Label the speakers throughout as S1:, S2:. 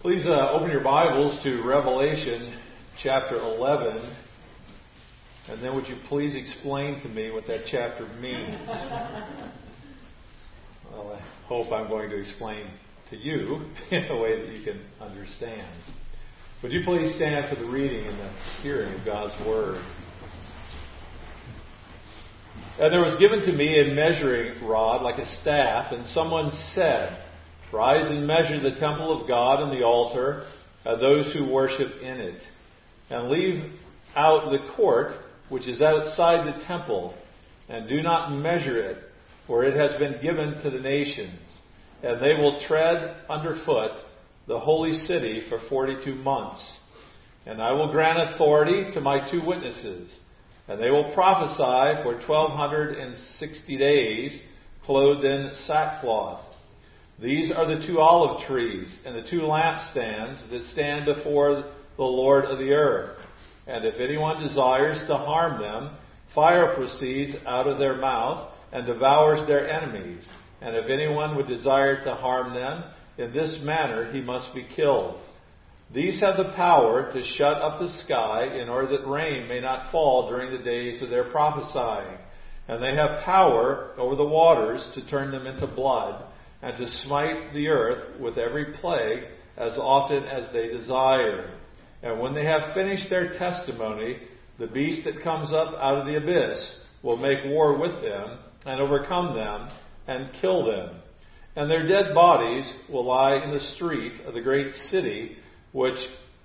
S1: Please open your Bibles to Revelation chapter 11, and then would you please explain to me what that chapter means? Well, I hope I'm going to explain to you in a way that you can understand. Would you please stand for the reading and the hearing of God's Word? And there was given to me a measuring rod like a staff, and someone said, "Rise and measure the temple of God and the altar, and those who worship in it, and leave out the court which is outside the temple, and do not measure it, for it has been given to the nations, and they will tread underfoot the holy city for 42 months. And I will grant authority to my 2 witnesses, and they will prophesy for 1260 days, clothed in sackcloth. These are the 2 olive trees and the 2 lampstands that stand before the Lord of the earth. And if anyone desires to harm them, fire proceeds out of their mouth and devours their enemies. And if anyone would desire to harm them, in this manner he must be killed. These have the power to shut up the sky in order that rain may not fall during the days of their prophesying. And they have power over the waters to turn them into blood, and to smite the earth with every plague as often as they desire. And when they have finished their testimony, the beast that comes up out of the abyss will make war with them and overcome them and kill them. And their dead bodies will lie in the street of the great city, which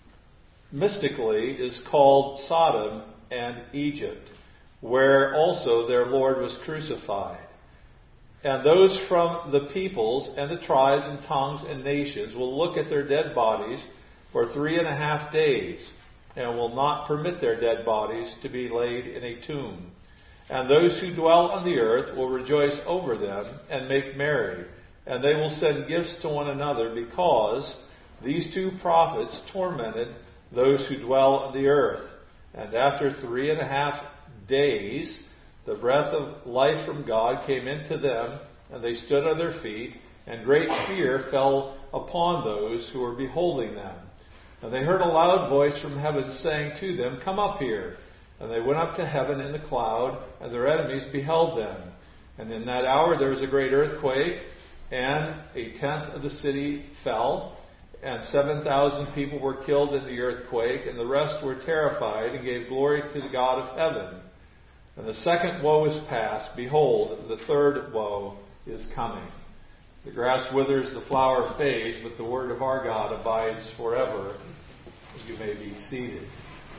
S1: mystically is called Sodom and Egypt, where also their Lord was crucified. And those from the peoples and the tribes and tongues and nations will look at their dead bodies for 3.5 days, and will not permit their dead bodies to be laid in a tomb. And those who dwell on the earth will rejoice over them and make merry, and they will send gifts to one another, because these 2 prophets tormented those who dwell on the earth. And after 3.5 days, the breath of life from God came into them, and they stood on their feet, and great fear fell upon those who were beholding them. And they heard a loud voice from heaven saying to them, "Come up here." And they went up to heaven in the cloud, and their enemies beheld them. And in that hour there was a great earthquake, and 1/10 of the city fell, and 7,000 people were killed in the earthquake, and the rest were terrified and gave glory to the God of heaven. And the second woe is past. Behold, the third woe is coming. The grass withers, the flower fades, but the word of our God abides forever. You may be seated.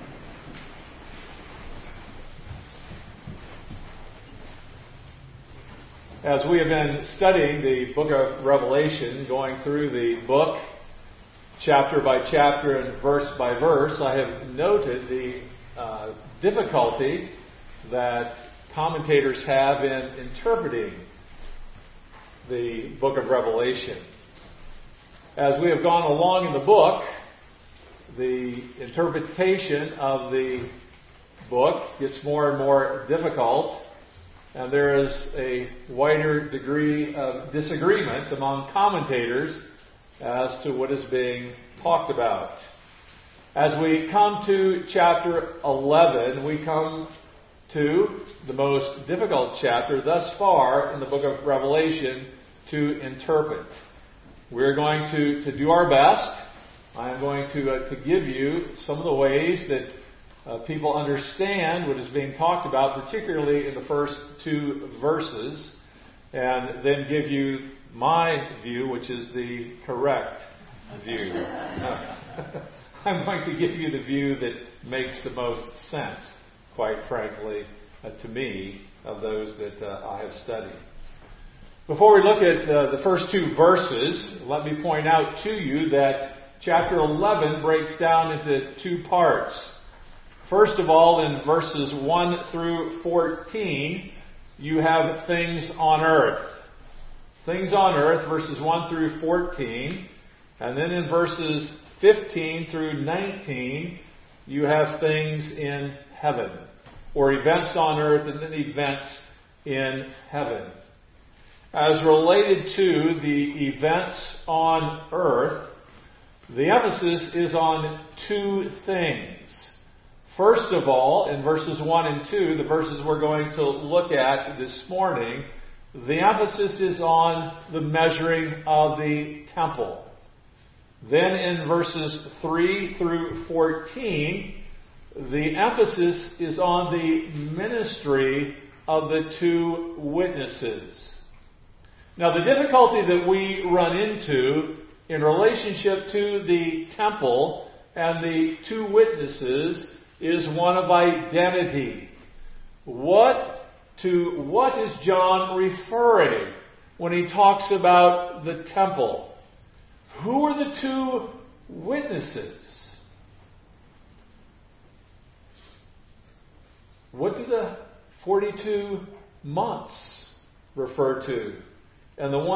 S1: As we have been studying the book of Revelation, going through the book chapter by chapter and verse by verse, I have noted the difficulty that commentators have in interpreting the book of Revelation. As we have gone along in the book, the interpretation of the book gets more and more difficult, and there is a wider degree of disagreement among commentators as to what is being talked about. As we come to chapter 11, we come to the most difficult chapter thus far in the book of Revelation to interpret. We're going to do our best. I am going to give you some of the ways that people understand what is being talked about, particularly in the first 2 verses, and then give you my view, which is the correct view. I'm going to give you the view that makes the most sense, quite frankly, to me, of those that I have studied. Before we look at the first 2 verses, let me point out to you that chapter 11 breaks down into 2 parts. First of all, in verses 1 through 14, you have things on earth. Things on earth, verses 1 through 14. And then in verses 15 through 19, you have things in heaven, or events on earth and then events in heaven. As related to the events on earth, The emphasis is on two things. First of all, in verses 1 and 2, the verses we're going to look at this morning, the emphasis is on the measuring of the temple. Then in verses 3 through 14, the emphasis is on the ministry of the two witnesses. Now, the difficulty that we run into in relationship to the temple and the two witnesses is one of identity. What is John referring when he talks about the temple? Who are the two witnesses? What do the 42 months refer to? And the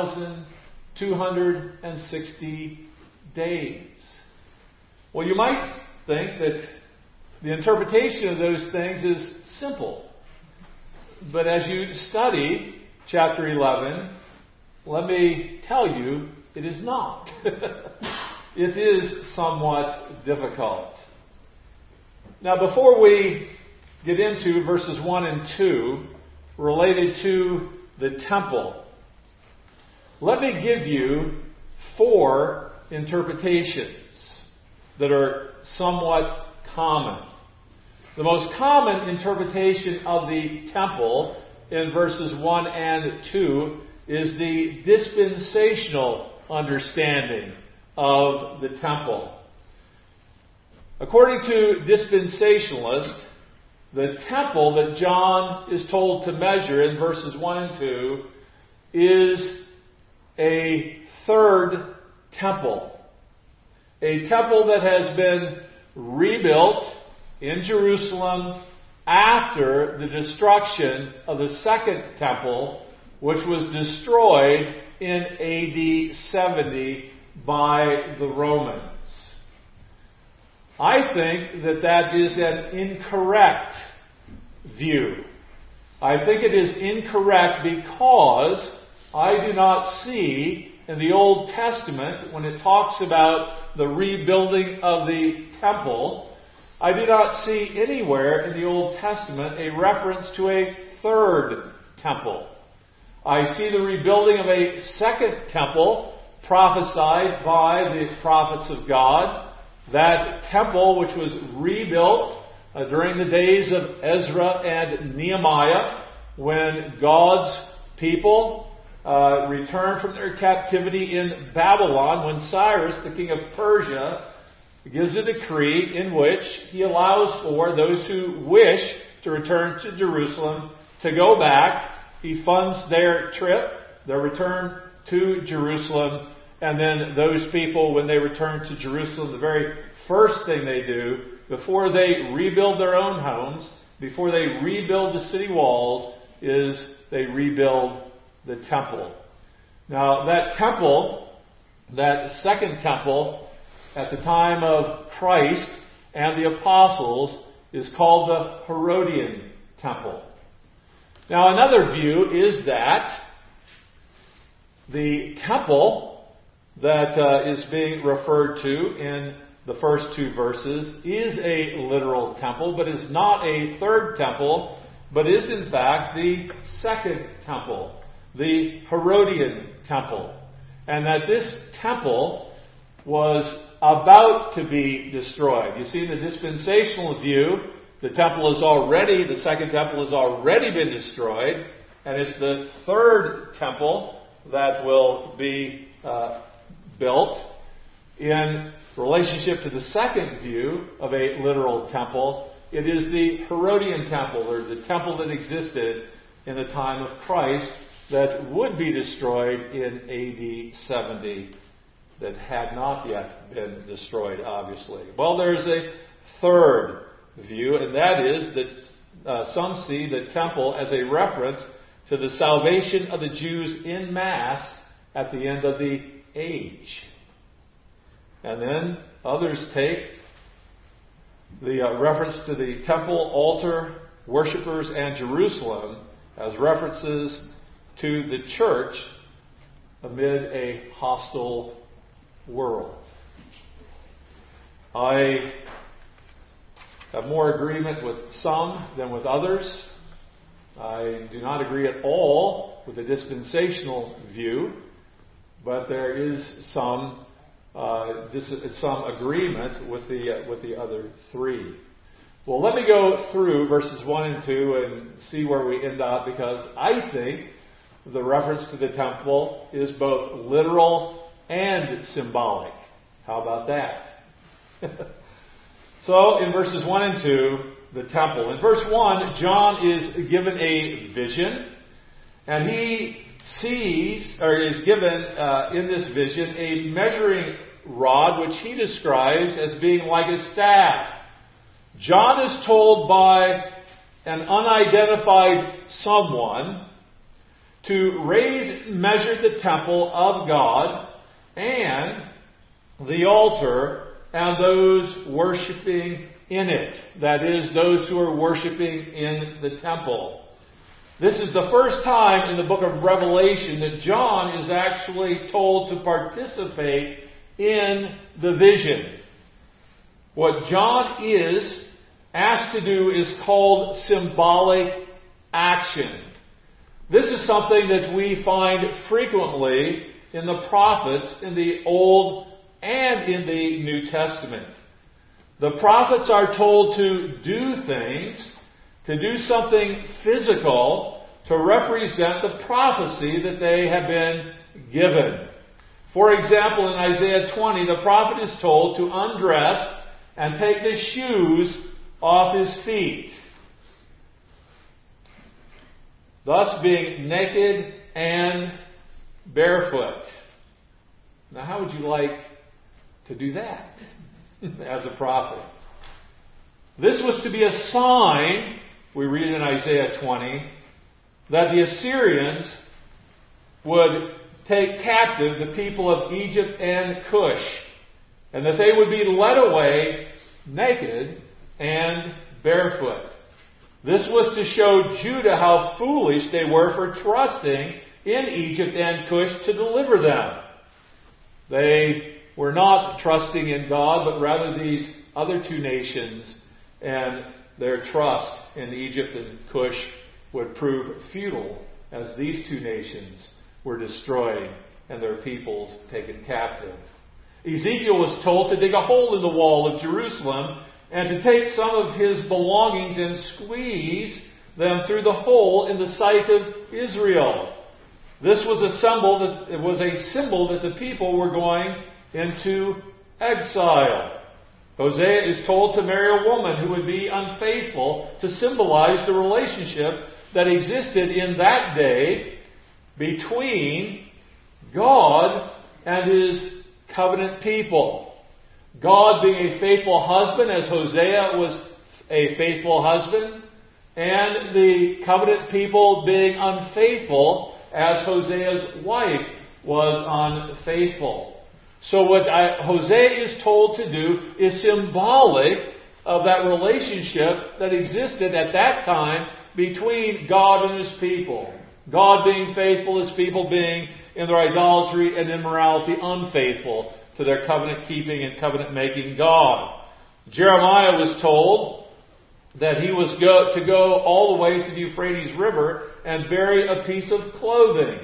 S1: 1,260 days? Well, you might think that the interpretation of those things is simple. But as you study chapter 11, let me tell you, it is not. It is somewhat difficult. Now, before we get into verses 1 and 2 related to the temple, let me give you 4 interpretations that are somewhat common. The most common interpretation of the temple in verses 1 and 2 is the dispensational understanding of the temple. According to dispensationalists, the temple that John is told to measure in verses 1 and 2 is a third temple. A temple that has been rebuilt in Jerusalem after the destruction of the second temple, which was destroyed in AD 70 by the Romans. I think that is an incorrect view. I think it is incorrect because I do not see in the Old Testament, when it talks about the rebuilding of the temple, I do not see anywhere in the Old Testament a reference to a third temple. I see the rebuilding of a second temple prophesied by the prophets of God. That temple, which was rebuilt during the days of Ezra and Nehemiah, when God's people returned from their captivity in Babylon, when Cyrus, the king of Persia, gives a decree in which he allows for those who wish to return to Jerusalem to go back. He funds their trip, their return to Jerusalem, and then those people, when they return to Jerusalem, the very first thing they do, before they rebuild their own homes, before they rebuild the city walls, is they rebuild the temple. Now, that temple, that second temple, at the time of Christ and the apostles, is called the Herodian temple. Now, another view is that the temple that is being referred to in the first 2 verses is a literal temple, but is not a third temple, but is in fact the second temple, the Herodian temple. And that this temple was about to be destroyed. You see, in the dispensational view, the second temple has already been destroyed, and it's the third temple that will be built. In relationship to the second view of a literal temple, it is the Herodian temple, or the temple that existed in the time of Christ, that would be destroyed in AD 70, that had not yet been destroyed, obviously. Well, there's a third view, and that is that some see the temple as a reference to the salvation of the Jews in mass at the end of the age. And then others take the reference to the temple, altar, worshippers, and Jerusalem as references to the church amid a hostile world. I have more agreement with some than with others. I do not agree at all with the dispensational view, but there is some agreement with the other three. Well, let me go through verses 1 and 2 and see where we end up, because I think the reference to the temple is both literal and symbolic. How about that? So, in verses 1 and 2, the temple. In verse 1, John is given a vision, and he sees, or is given in this vision, a measuring rod, which he describes as being like a staff. John is told by an unidentified someone to measure the temple of God and the altar and those worshiping in it. That is, those who are worshiping in the temple. This is the first time in the book of Revelation that John is actually told to participate in the vision. What John is asked to do is called symbolic action. This is something that we find frequently in the prophets in the Old and in the New Testament. The prophets are told to do things, to do something physical, to represent the prophecy that they have been given. For example, in Isaiah 20, the prophet is told to undress and take the shoes off his feet, thus being naked and barefoot. Now, how would you like to do that as a prophet? This was to be a sign, we read in Isaiah 20, that the Assyrians would take captive the people of Egypt and Cush, and that they would be led away naked and barefoot. This was to show Judah how foolish they were for trusting in Egypt and Cush to deliver them. They were not trusting in God, but rather these other two nations, and their trust in Egypt and Cush would prove futile as these two nations were destroyed and their peoples taken captive. Ezekiel was told to dig a hole in the wall of Jerusalem and to take some of his belongings and squeeze them through the hole in the sight of Israel. This was a symbol that the people were going into exile. Hosea is told to marry a woman who would be unfaithful, to symbolize the relationship that existed in that day between God and His covenant people. God being a faithful husband, as Hosea was a faithful husband, and the covenant people being unfaithful, as Hosea's wife was unfaithful. So what Hosea is told to do is symbolic of that relationship that existed at that time between God and His people. God being faithful, His people being in their idolatry and immorality unfaithful to their covenant-keeping and covenant-making God. Jeremiah was told that he was to go all the way to the Euphrates River and bury a piece of clothing.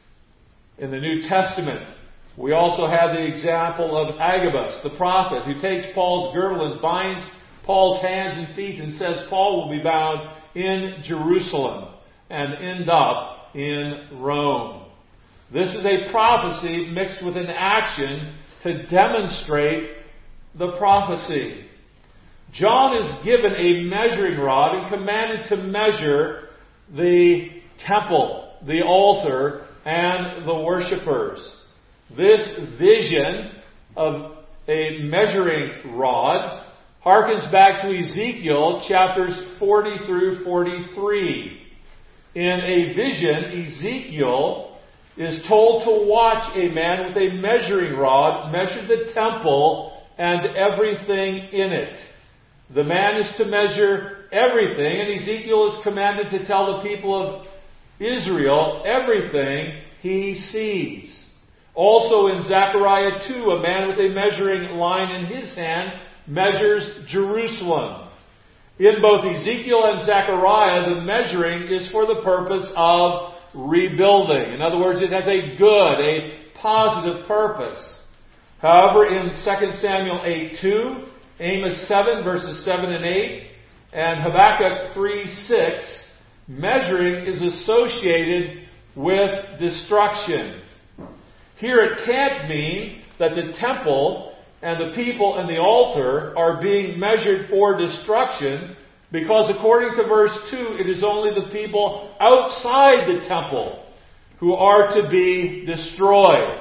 S1: In the New Testament, we also have the example of Agabus, the prophet, who takes Paul's girdle and binds Paul's hands and feet and says Paul will be bound in Jerusalem and end up in Rome. This is a prophecy mixed with an action to demonstrate the prophecy. John is given a measuring rod and commanded to measure the temple, the altar, and the worshipers. This vision of a measuring rod harkens back to Ezekiel chapters 40 through 43. In a vision, Ezekiel is told to watch a man with a measuring rod measure the temple and everything in it. The man is to measure everything, and Ezekiel is commanded to tell the people of Israel everything he sees. Also in Zechariah 2, a man with a measuring line in his hand measures Jerusalem. In both Ezekiel and Zechariah, the measuring is for the purpose of rebuilding. In other words, it has a good, a positive purpose. However, in 2 Samuel 8:2, Amos 7 verses 7 and 8, and Habakkuk 3:6, measuring is associated with destruction. Here it can't mean that the temple and the people and the altar are being measured for destruction, because according to verse 2, it is only the people outside the temple who are to be destroyed.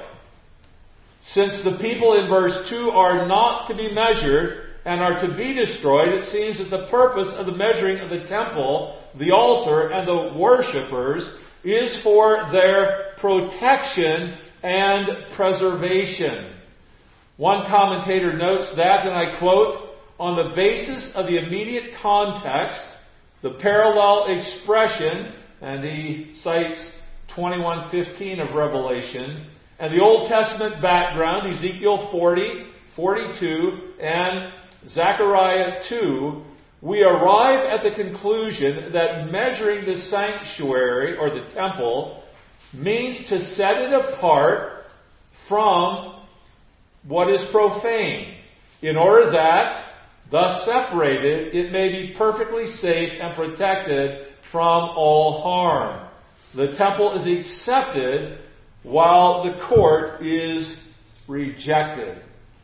S1: Since the people in verse 2 are not to be measured and are to be destroyed, it seems that the purpose of the measuring of the temple, the altar, and the worshippers is for their protection and preservation. One commentator notes that, and I quote, "On the basis of the immediate context, the parallel expression," and he cites 21:15 of Revelation, "and the Old Testament background, Ezekiel 40, 42, and Zechariah 2, we arrive at the conclusion that measuring the sanctuary, or the temple, means to set it apart from what is profane, in order that, thus separated, it may be perfectly safe and protected from all harm. The temple is accepted while the court is rejected."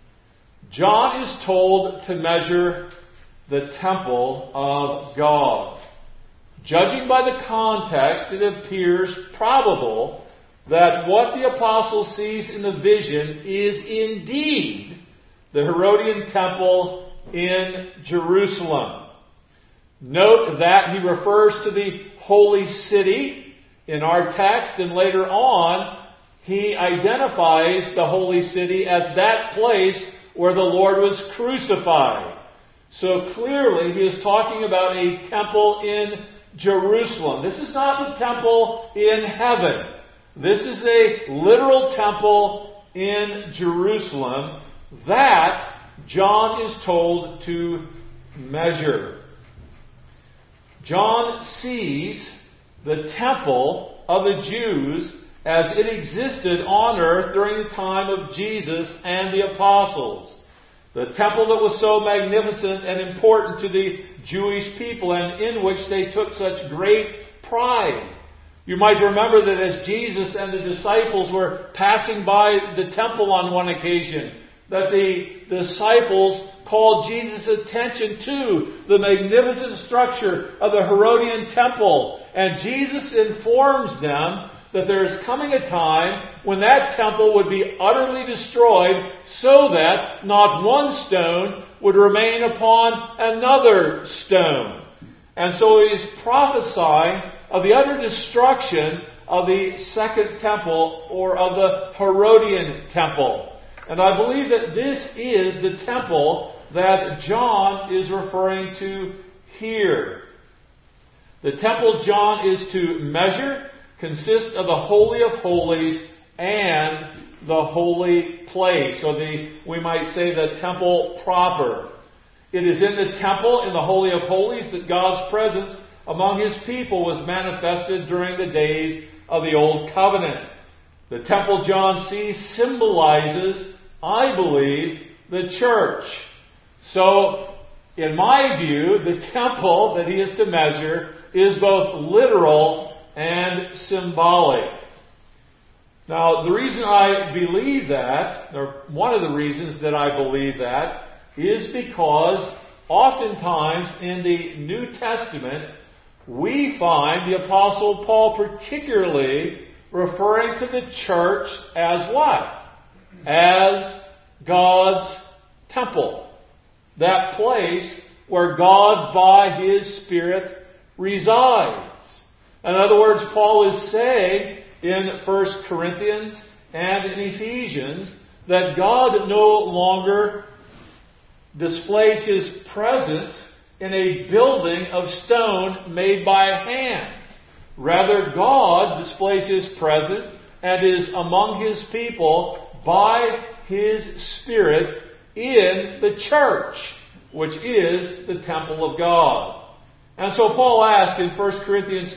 S1: John is told to measure the temple of God. Judging by the context, it appears probable that what the apostle sees in the vision is indeed the Herodian temple in Jerusalem. Note that he refers to the holy city in our text, and later on he identifies the holy city as that place where the Lord was crucified. So clearly he is talking about a temple in Jerusalem. This is not the temple in heaven. This is a literal temple in Jerusalem that John is told to measure. John sees the temple of the Jews as it existed on earth during the time of Jesus and the apostles. The temple that was so magnificent and important to the Jewish people, and in which they took such great pride. You might remember that as Jesus and the disciples were passing by the temple on one occasion, that the disciples called Jesus' attention to the magnificent structure of the Herodian temple. And Jesus informs them that there is coming a time when that temple would be utterly destroyed, so that not one stone would remain upon another stone. And so he is prophesying of the utter destruction of the second temple, or of the Herodian temple. And I believe that this is the temple that John is referring to here. The temple John is to measure consists of the Holy of Holies and the holy place, or we might say the temple proper. It is in the temple, in the Holy of Holies, that God's presence among His people was manifested during the days of the Old Covenant. The temple John sees symbolizes, I believe, the church. So, in my view, the temple that he is to measure is both literal and symbolic. Now, the reason I believe that, or one of the reasons that I believe that, is because oftentimes in the New Testament, we find the Apostle Paul particularly referring to the church as what? As God's temple. That place where God by His Spirit resides. In other words, Paul is saying in 1 Corinthians and in Ephesians that God no longer displays His presence in a building of stone made by hands. Rather, God displays His presence and is among His people by His Spirit in the church, which is the temple of God. And so Paul asks in 1 Corinthians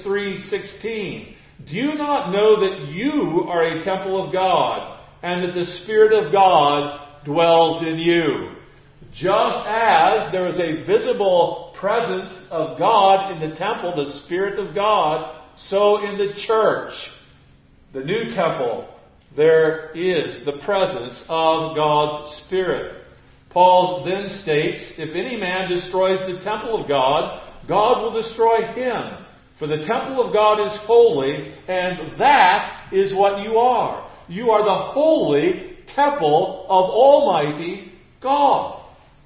S1: 3:16, do you not know that you are a temple of God, and that the Spirit of God dwells in you? Just as there is a visible presence of God in the temple, the Spirit of God, so in the church, the new temple, there is the presence of God's Spirit. Paul then states, if any man destroys the temple of God, God will destroy him. For the temple of God is holy, and that is what you are. You are the holy temple of Almighty God.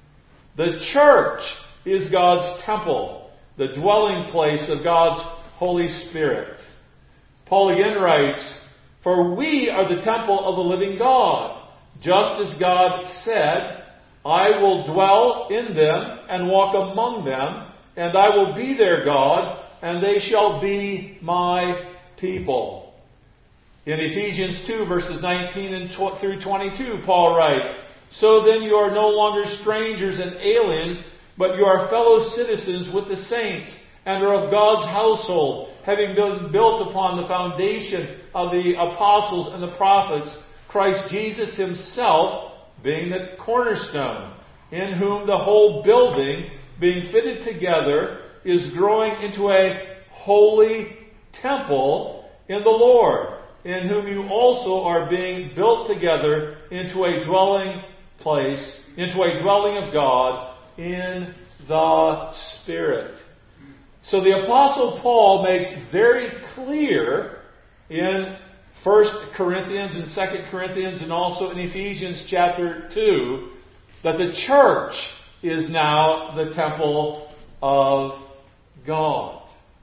S1: The church is God's temple, the dwelling place of God's Holy Spirit. Paul again writes, for we are the temple of the living God, just as God said, I will dwell in them and walk among them, and I will be their God, and they shall be my people. In Ephesians 2, verses 19 through 22, Paul writes, so then you are no longer strangers and aliens, but you are fellow citizens with the saints, and are of God's household, having been built upon the foundation of the apostles and the prophets, Christ Jesus himself being the cornerstone, in whom the whole building, being fitted together, is growing into a holy temple in the Lord, in whom you also are being built together into a dwelling place, into a dwelling of God in the Spirit. So the Apostle Paul makes very clear in 1 Corinthians and 2 Corinthians and also in Ephesians chapter 2 that the church is now the temple of God.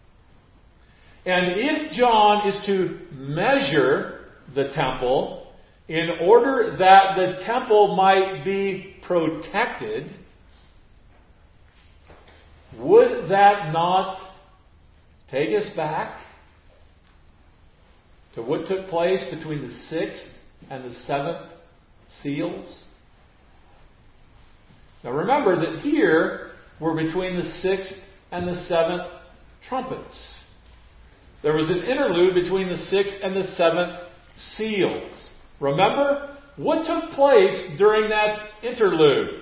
S1: And if John is to measure the temple in order that the temple might be protected, would that not take us back to what took place between the 6th and the 7th seals? Now remember that here we're between the 6th and the 7th trumpets. There was an interlude between the 6th and the 7th seals. Remember what took place during that interlude?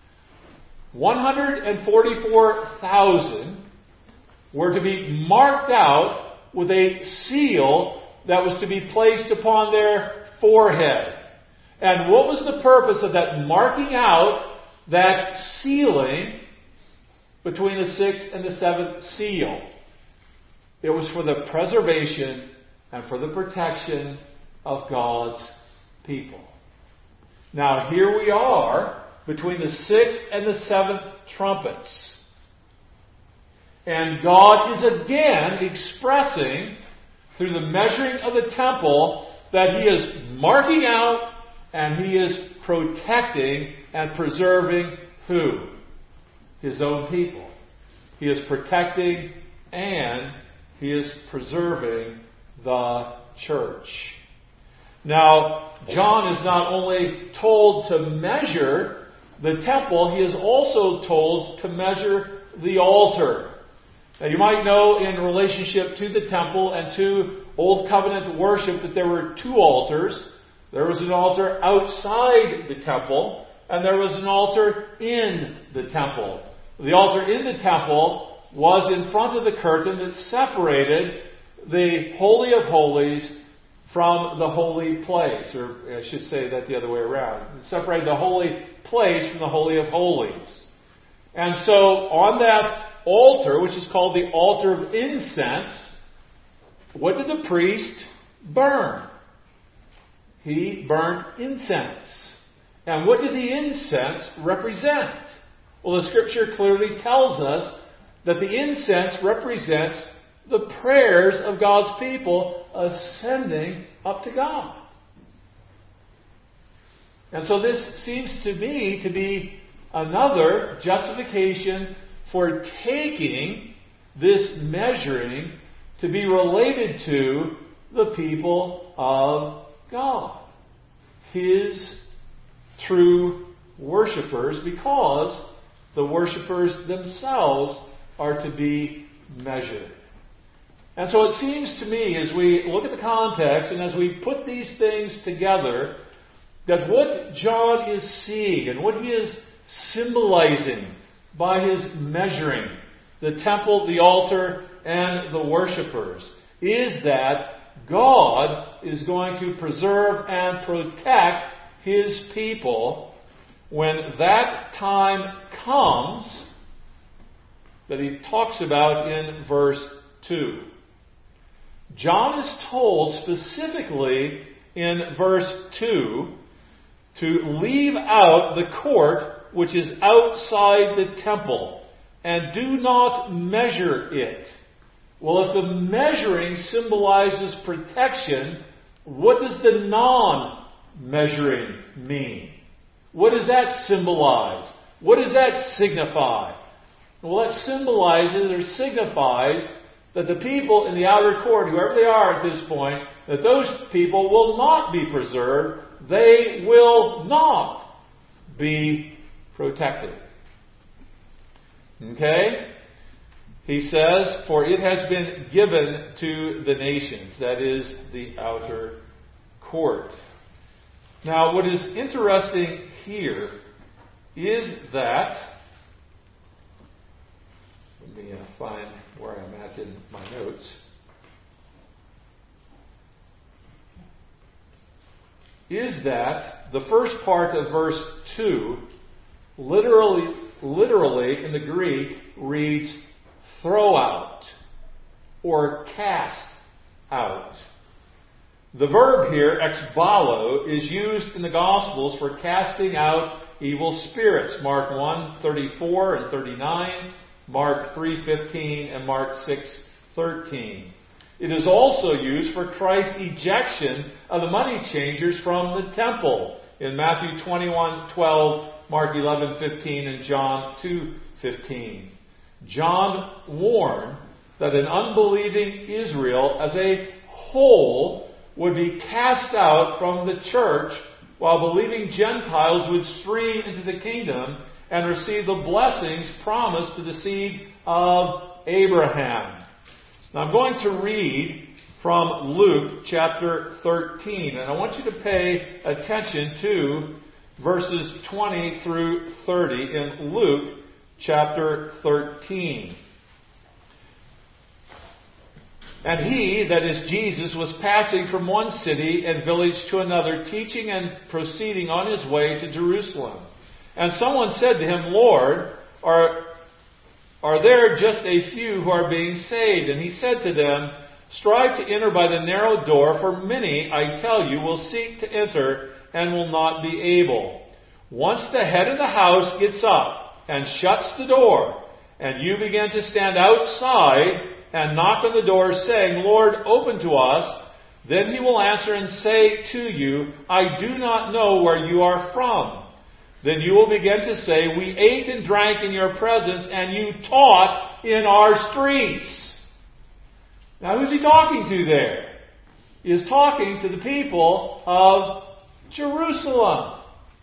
S1: 144,000 were to be marked out with a seal that was to be placed upon their forehead. And what was the purpose of that marking out, that sealing between the 6th and the 7th seal? It was for the preservation and for the protection of God's people. Now here we are between the 6th and the 7th trumpets. And God is again expressing through the measuring of the temple that He is marking out and He is protecting and preserving who? His own people. He is protecting and He is preserving the church. Now, John is not only told to measure the temple, he is also told to measure the altar. Now, you might know in relationship to the temple and to Old Covenant worship that there were two altars. There was an altar outside the temple, and there was an altar in the temple. The altar in the temple was in front of the curtain that separated the Holy of Holies from the holy place. Or I should say that the other way around. It separated the holy place from the Holy of Holies. And so on that altar, which is called the altar of incense, what did the priest burn? He burned incense. And what did the incense represent? Well, the Scripture clearly tells us that the incense represents the prayers of God's people ascending up to God. And so this seems to me to be another justification for taking this measuring to be related to the people of God, His true worshipers, because the worshipers themselves are to be measured. And so it seems to me, as we look at the context and as we put these things together, that what John is seeing and what he is symbolizing by his measuring the temple, the altar, and the worshipers is that God is going to preserve and protect His people when that time comes that he talks about in verse 2. John is told specifically in verse 2 to leave out the court which is outside the temple and do not measure it. Well, if the measuring symbolizes protection, what does the non-measuring mean? What does that symbolize? What does that signify? Well, that symbolizes or signifies that the people in the outer court, whoever they are at this point, that those people will not be preserved. They will not be protected. Okay? He says, for it has been given to the nations. That is the outer court. Now, what is interesting here is that, let me find where I'm at in my notes, is that the first part of verse 2 literally in the Greek reads throw out or cast out. The verb here, exballo, is used in the Gospels for casting out evil spirits. Mark 1:34 and 39, Mark 3:15, and Mark 6:13. It is also used for Christ's ejection of the money changers from the temple in Matthew 21:12, Mark 11:15, and John 2:15. John warned that an unbelieving Israel as a whole would be cast out from the church, while believing Gentiles would stream into the kingdom and receive the blessings promised to the seed of Abraham. Now I'm going to read from Luke chapter 13, and I want you to pay attention to verses 20 through 30 in Luke chapter 13. And he, that is Jesus, was passing from one city and village to another, teaching and proceeding on his way to Jerusalem. And someone said to him, Lord, are there just a few who are being saved? And he said to them, strive to enter by the narrow door, for many, I tell you, will seek to enter and will not be able. Once the head of the house gets up and shuts the door, and you begin to stand outside and knock on the door, saying, Lord, open to us, then he will answer and say to you, I do not know where you are from. Then you will begin to say, we ate and drank in your presence, and you taught in our streets. Now, who's he talking to there? He is talking to the people of Jerusalem,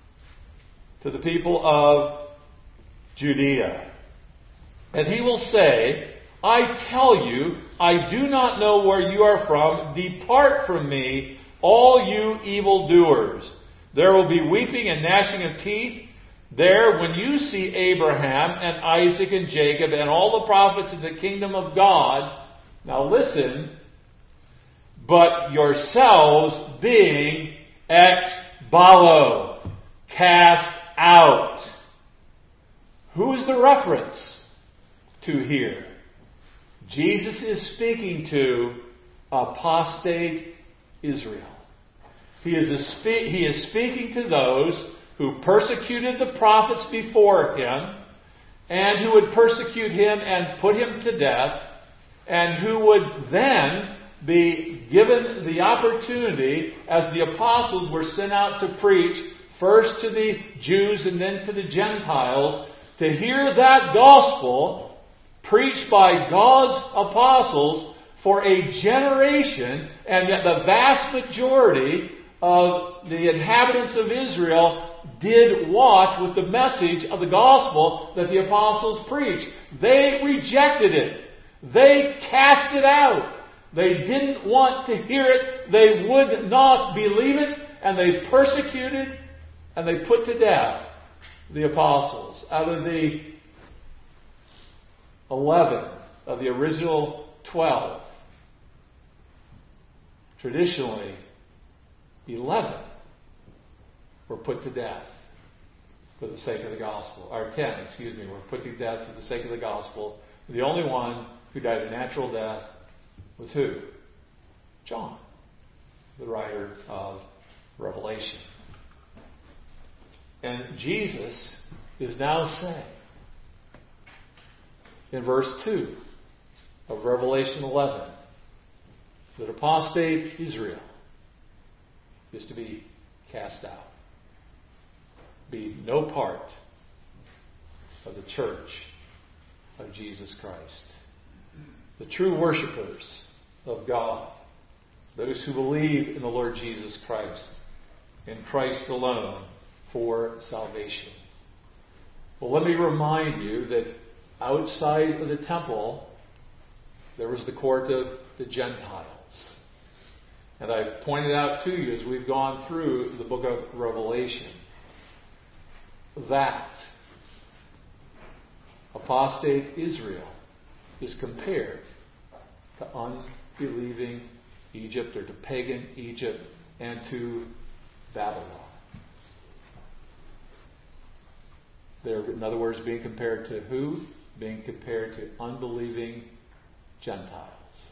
S1: to the people of Judea. And he will say, I tell you, I do not know where you are from. Depart from me, all you evildoers. There will be weeping and gnashing of teeth there when you see Abraham and Isaac and Jacob and all the prophets in the kingdom of God. Now listen, but yourselves being exballo, cast out. Who is the reference to here? Jesus is speaking to apostate Israel. He is speaking to those who persecuted the prophets before him, and who would persecute him and put him to death, and who would then be given the opportunity, as the apostles were sent out to preach, first to the Jews and then to the Gentiles, to hear that gospel preached by God's apostles for a generation, and yet the vast majority of the inhabitants of Israel did what with the message of the gospel that the apostles preached? They rejected it. They cast it out. They didn't want to hear it. They would not believe it. And they persecuted and they put to death the apostles. Out of the 11 of the original 12, traditionally 11 were put to death for the sake of the gospel. Or 10, were put to death for the sake of the gospel. The only one who died a natural death was who? John, the writer of Revelation. And Jesus is now saying in verse 2 of Revelation 11 that apostate Israel is to be cast out, be no part of the church of Jesus Christ. The true worshipers of God, those who believe in the Lord Jesus Christ, in Christ alone for salvation. Well, let me remind you that outside of the temple, there was the court of the Gentiles. And I've pointed out to you as we've gone through the book of Revelation that apostate Israel is compared to unbelieving Egypt, or to pagan Egypt, and to Babylon. They're, in other words, being compared to who? Being compared to unbelieving Gentiles.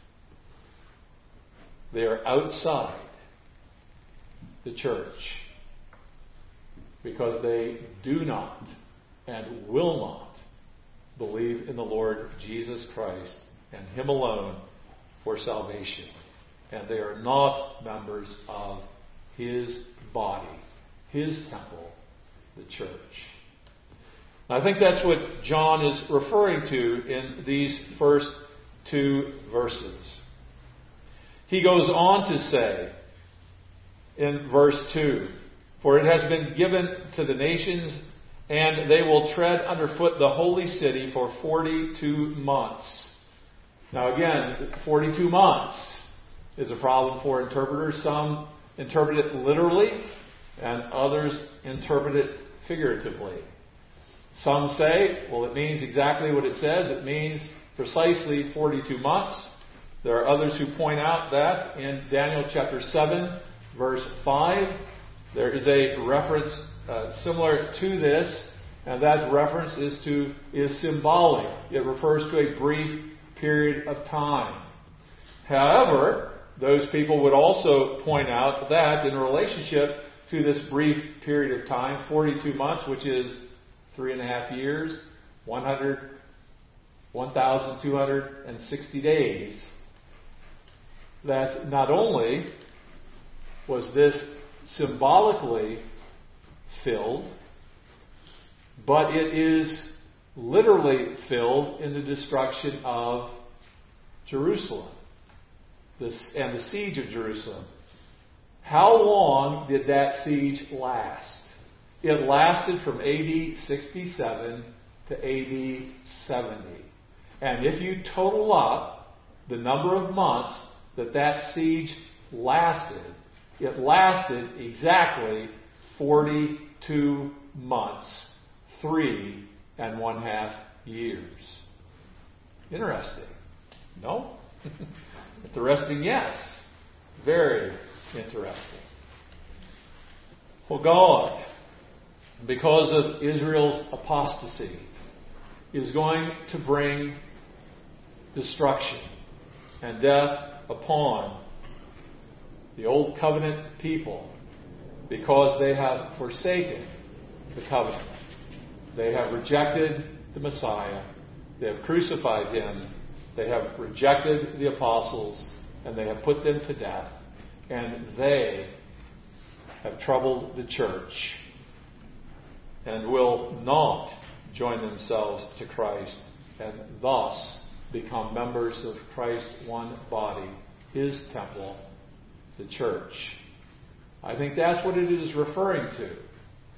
S1: They are outside the church because they do not and will not believe in the Lord Jesus Christ and Him alone for salvation. And they are not members of His body, His temple, the church. I think that's what John is referring to in these first two verses. He goes on to say in verse 2, "For it has been given to the nations, and they will tread underfoot the holy city for 42 months. Now again, 42 months is a problem for interpreters. Some interpret it literally, and others interpret it figuratively. Some say, well, it means exactly what it says. It means precisely 42 months. There are others who point out that in Daniel chapter 7, verse 5, there is a reference similar to this, and that reference is symbolic. It refers to a brief period of time. However, those people would also point out that in relationship to this brief period of time, 42 months, which is 3.5 years, 1,260 days, that not only was this symbolically filled, but it is literally filled in the destruction of Jerusalem and the siege of Jerusalem. How long did that siege last? It lasted from AD 67 to AD 70. And if you total up the number of months that siege lasted, it lasted exactly 42 months, 3.5 years. Interesting. No? Interesting, yes. Very interesting. Well, God, because of Israel's apostasy, is going to bring destruction and death upon the old covenant people because they have forsaken the covenant. They have rejected the Messiah. They have crucified Him. They have rejected the apostles, and they have put them to death. And they have troubled the church and will not join themselves to Christ and thus become members of Christ's one body, His temple, the church. I think that's what it is referring to.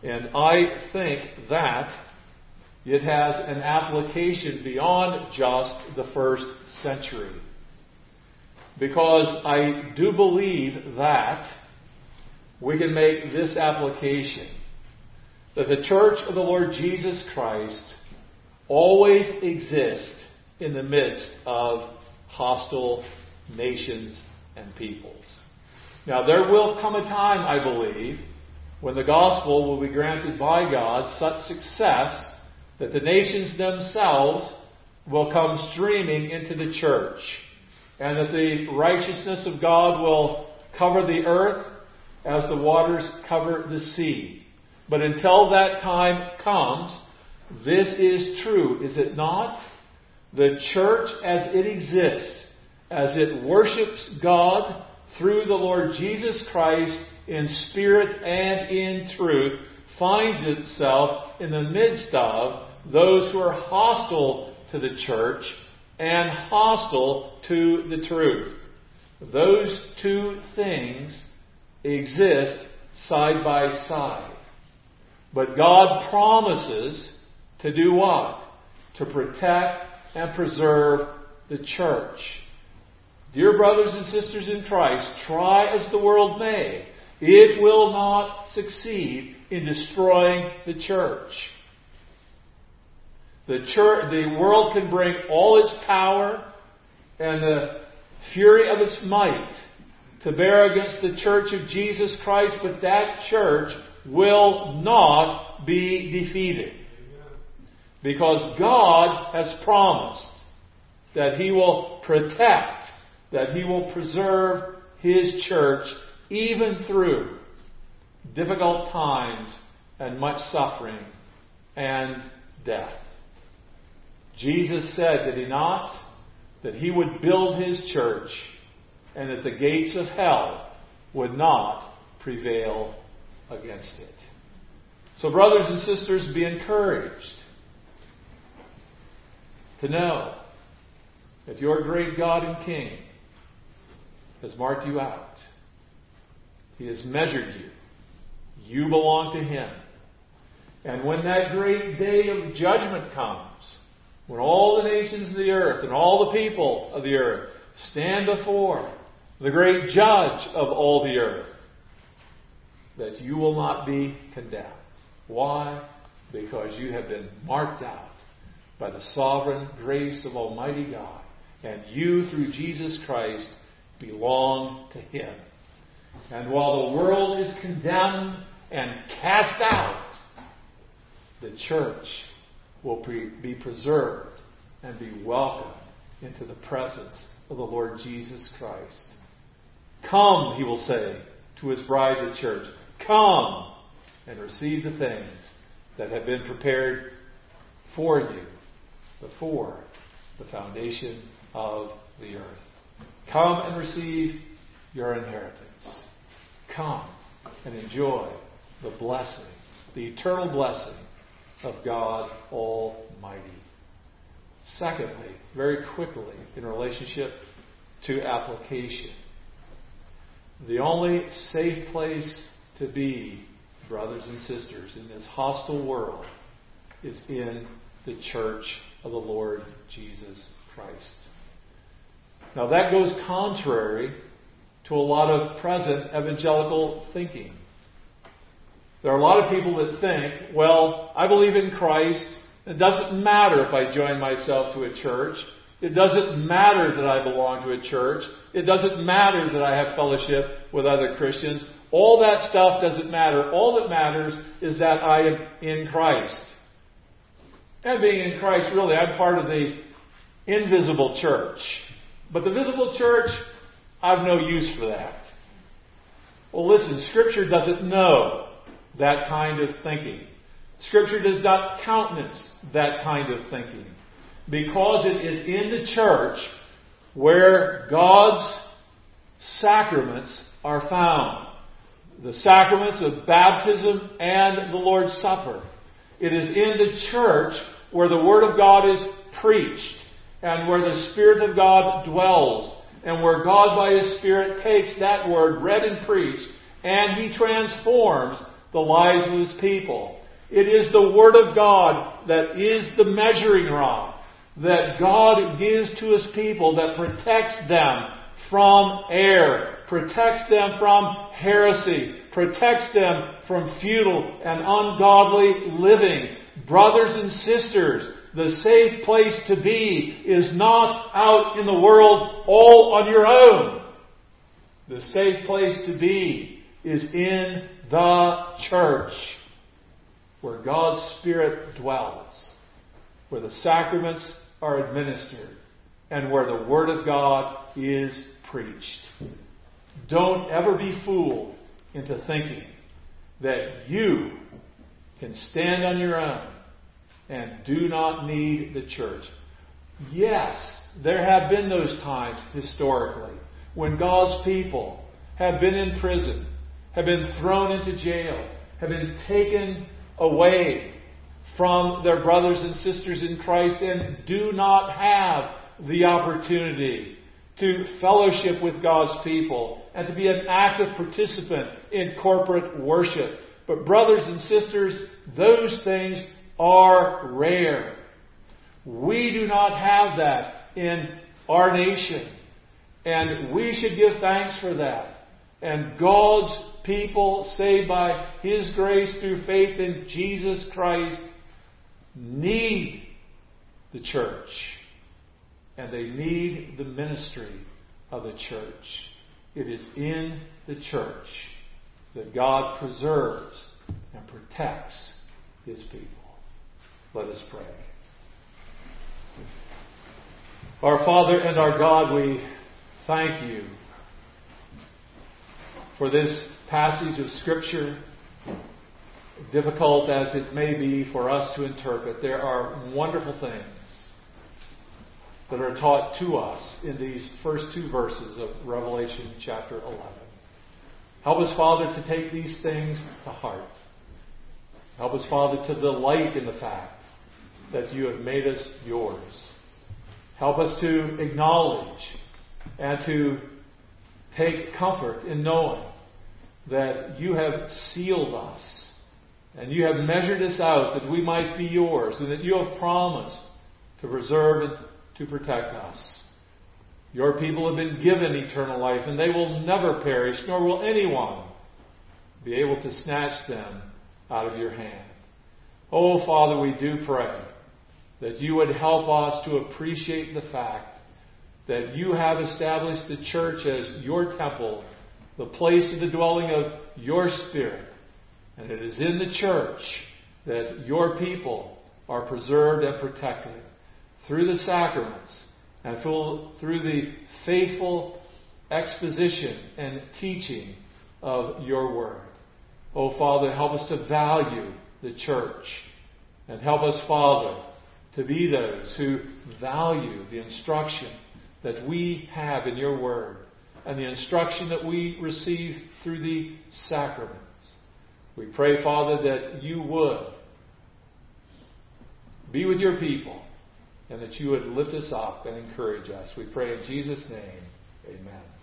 S1: And I think that it has an application beyond just the first century. Because I do believe that we can make this application, that the church of the Lord Jesus Christ always exists in the midst of hostile nations and peoples. Now, there will come a time, I believe, when the gospel will be granted by God such success that the nations themselves will come streaming into the church, and that the righteousness of God will cover the earth as the waters cover the sea. But until that time comes, this is true, is it not? The church as it exists, as it worships God through the Lord Jesus Christ in spirit and in truth, finds itself in the midst of those who are hostile to the church and hostile to the truth. Those two things exist side by side. But God promises to do what? To protect and preserve the church. Dear brothers and sisters in Christ, try as the world may, it will not succeed in destroying the church. The world can bring all its power and the fury of its might to bear against the church of Jesus Christ, but that church will not be defeated. Because God has promised that He will protect, that He will preserve His church even through difficult times and much suffering and death. Jesus said, did He not, that He would build His church and that the gates of hell would not prevail against it. So brothers and sisters, be encouraged to know that your great God and King has marked you out. He has measured you. You belong to Him. And when that great day of judgment comes, when all the nations of the earth and all the people of the earth stand before the great judge of all the earth, that you will not be condemned. Why? Because you have been marked out by the sovereign grace of Almighty God. And you, through Jesus Christ, belong to Him. And while the world is condemned and cast out, the church will be preserved and be welcomed into the presence of the Lord Jesus Christ. Come, He will say to His bride, the church, come and receive the things that have been prepared for you before the foundation of the earth. Come and receive your inheritance. Come and enjoy the blessing, the eternal blessing of God Almighty. Secondly, very quickly, in relationship to application, the only safe place to be, brothers and sisters, in this hostile world is in the church of the Lord Jesus Christ. Now that goes contrary to a lot of present evangelical thinking. There are a lot of people that think, well, I believe in Christ. It doesn't matter if I join myself to a church. It doesn't matter that I belong to a church. It doesn't matter that I have fellowship with other Christians. All that stuff doesn't matter. All that matters is that I am in Christ. And being in Christ, really, I'm part of the invisible church. But the visible church, I've no use for that. Well, listen, Scripture doesn't know that kind of thinking. Scripture does not countenance that kind of thinking. Because it is in the church where God's sacraments are found. The sacraments of baptism and the Lord's Supper. It is in the church where the Word of God is preached and where the Spirit of God dwells and where God by His Spirit takes that Word read and preached and He transforms the lives of His people. It is the Word of God that is the measuring rod that God gives to His people that protects them from error, protects them from heresy, protects them from futile and ungodly living. Brothers and sisters, the safe place to be is not out in the world all on your own. The safe place to be is in the church, where God's Spirit dwells, where the sacraments are administered, and where the Word of God is preached. Don't ever be fooled into thinking that you can stand on your own and do not need the church. Yes, there have been those times historically when God's people have been in prison, have been thrown into jail, have been taken away from their brothers and sisters in Christ and do not have the opportunity to fellowship with God's people and to be an active participant in corporate worship. But brothers and sisters, those things are rare. We do not have that in our nation, and we should give thanks for that. And God's people, saved by His grace through faith in Jesus Christ, need the church. And they need the ministry of the church. It is in the church that God preserves and protects His people. Let us pray. Our Father and our God, we thank You for this passage of Scripture, difficult as it may be for us to interpret. There are wonderful things that are taught to us in these first two verses of Revelation chapter 11. Help us, Father, to take these things to heart. Help us, Father, to delight in the fact that You have made us Yours. Help us to acknowledge and to take comfort in knowing that You have sealed us and You have measured us out that we might be Yours, and that You have promised to preserve and to protect us. Your people have been given eternal life, and they will never perish, nor will anyone be able to snatch them out of Your hand. Oh, Father, we do pray that You would help us to appreciate the fact that You have established the church as Your temple, the place of the dwelling of Your Spirit. And it is in the church that Your people are preserved and protected through the sacraments and through the faithful exposition and teaching of Your Word. Oh, Father, help us to value the church, and help us, Father, to be those who value the instruction that we have in Your Word and the instruction that we receive through the sacraments. We pray, Father, that You would be with Your people and that You would lift us up and encourage us. We pray in Jesus' name. Amen.